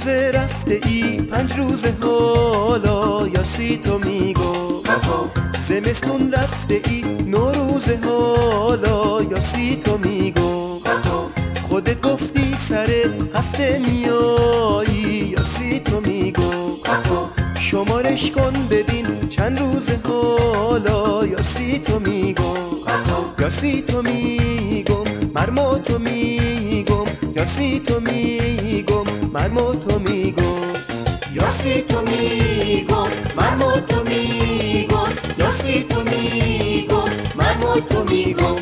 رفته ای 5 روز حالا یاسی تو میگو زمستون رفته ای 9 روز حالا یاسی تو میگو خودت گفتی سر هفته میایی یاسی تو میگو شمارش کن ببین چند روز حالا یاسی تو میگو یاسی تو میگم مرمو تو میگم یاسی تو میگم مرمو تو میگم یاسی تو میگم مرمو تو میگم یاسی تو میگم مرمو تو میگم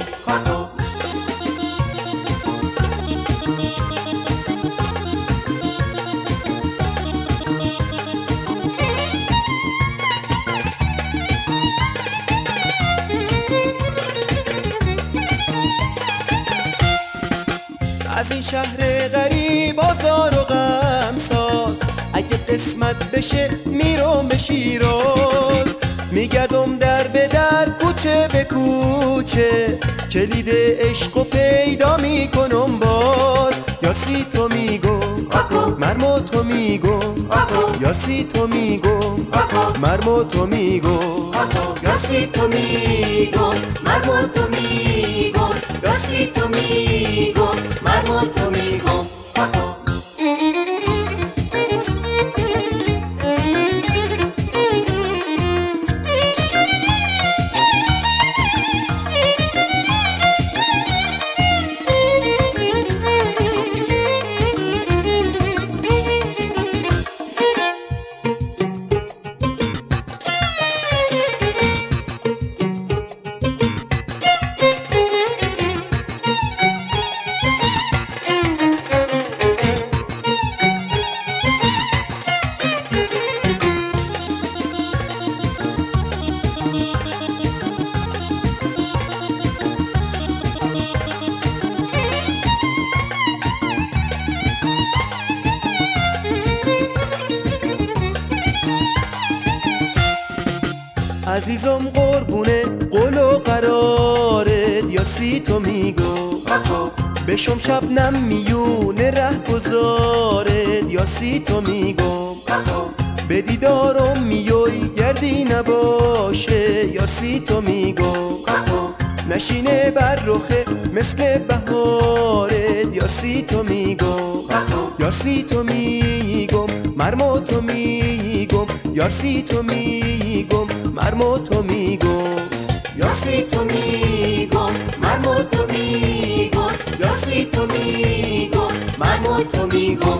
از این شهر غریب آزار و غمساز اگه قسمت بشه میرم به شیراز میگردم در به در کوچه به کوچه کلید عشق و پیدا میکنم باز یاسی تو میگم مرمو تو میگم یاسی تو میگم مرمو تو میگم یاسی تو میگم مرمو تو میگم یاسی تو میگم مرمو تو میگم عزیزم قربونه قول و قرارت یاسی تو میگو بشم شبنم میونه ره گذارت یاسی تو میگم به دیدارم میوی گردی نباشه یاسی تو میگم نشینه بر رخه مثل بهارت یاسی تو میگم یاسی تو میگم مرمو تو میگم یاسی تو میگم مرمو تو میگم یاسی تو میگم مرمو تو میگم یاسی تو میگم مرمو تو میگم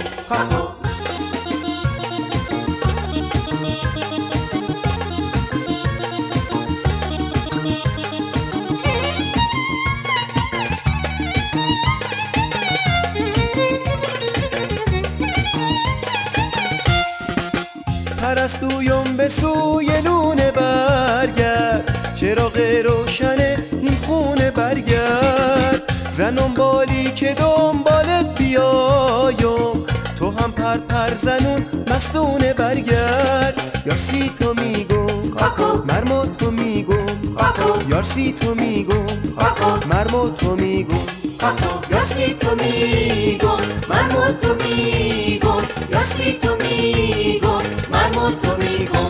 پرستویم به سوی لونه برگرد چراغ روشن این خونه برگرد زنم بالی که دنبالت بیایم تو هم پر زنون مستونه برگرد یاسی تو میگم مرمو تو میگم یاسی تو میگم مرمو تو میگم یاسی تو میگم مرمو تو میگم یاسی تو میگم مرمو تو میگم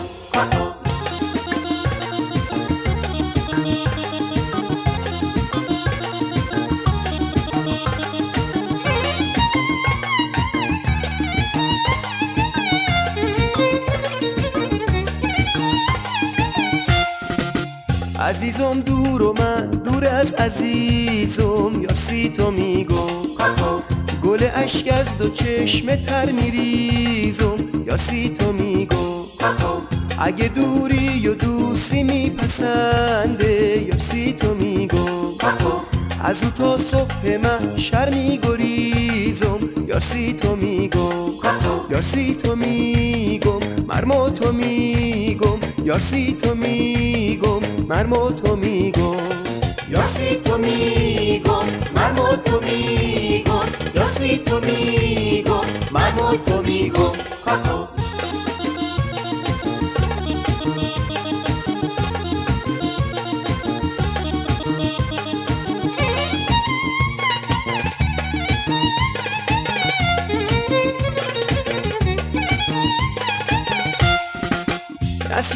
عزیزم دور و من دور از عزیزم یاسی تو میگم گل اشک از دو چشم تر میریزم یاسی تو میگم اگه دوری و دوستی میپسنده یاسی تو میگم از او تا صبح محشر میگریزم یاسی تو میگم یاسی تو میگم مرمو تو میگم یاسی تو میگم مرمو تو میگم یاسی تو میگم مرمو تو میگم یاسی تو میگم مرمو تو میگم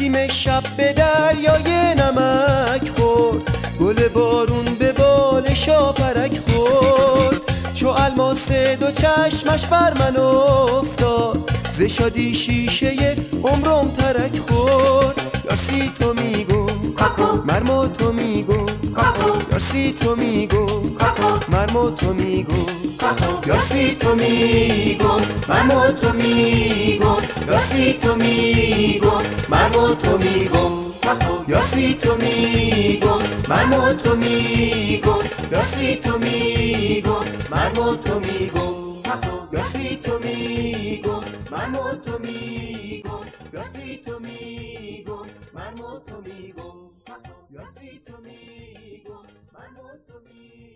نسیم شب به دریای نمک خورد، گل بارون به بال شاپرک خورد. چو الماس دو چشمش بر من افتاد، ز شادی شیشه عمرم ترک خورد. یاسی تو میگو مرمو تو میگو، یاسی تو میگو مرمو تو میگو، یاسی تو میگو مرمو تو میگو، یاسی تو میگو مرمو تو میگو، یاسی تو میگو مرمو تو میگو، یاسی تو میگو مرمو تو میگو، یاسی تو میگو مرمو تو میگو، یاسی تو میگو مرمو تو میگو، یاسی تو میگو مرمو تو میگو.